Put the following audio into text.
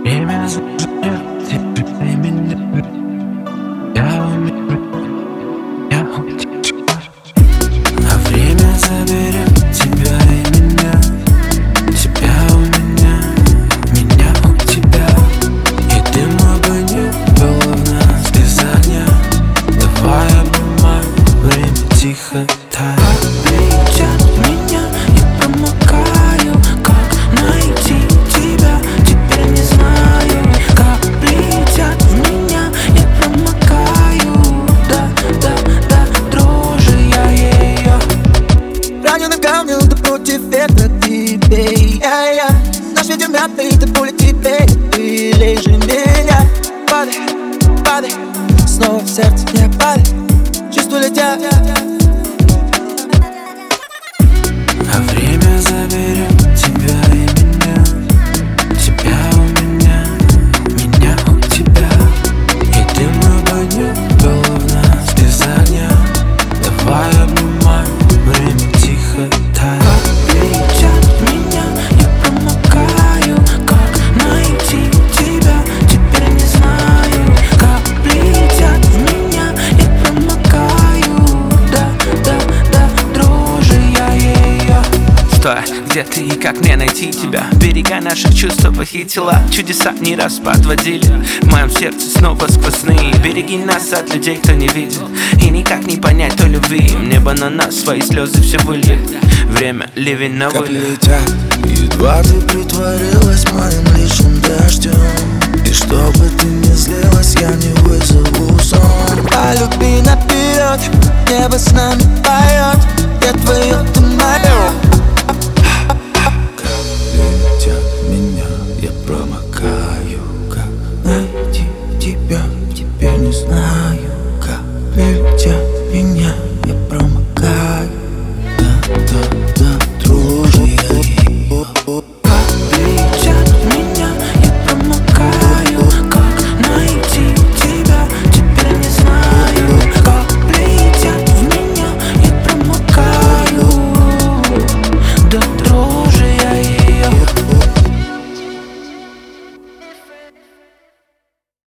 Время зажжет тебя и меня. Я умею, я утечу. А время заберет тебя и меня. Тебя у меня у тебя. И дым огонек было в нас без огня. Давай обнимай, время тихо тает. Кричат меня, я промокаю. Как найти тебя, теперь не знаю. Как летят в меня, я промокаю. Да, дрожи я ее. Раненый камнем, ты против ветра, ты бей. Наш ветер мятный, ты пуля тебе. Ты лежи меня. Падай, падай, снова в сердце не падай. Чувствую летя. А время заберет тебя и меня. Тебя у меня у тебя. И дым огонек было в нас без огня. Давай обнимай, время тихо тает. Как кричат меня, я промокаю. Как найти тебя, теперь не знаю. Как летят в меня, я промокаю. Да, дрожи я ее. Стой, где ты и как мне найти тебя? Берега наших чувств похитила. Чудеса не раз подводили. В моем сердце снова сквозные. Береги нас от людей, кто не видит. И никак не понять той любви. Небо на нас свои слезы все выльет. Время ливень на Как вылет. летят, едва ты притворилась моим лишним дождем. И чтобы ты не злилась, я не вызову сон. Полюби наперед, небо с нами поет. Я твое, ты мое. Как летят меня, я промокаю.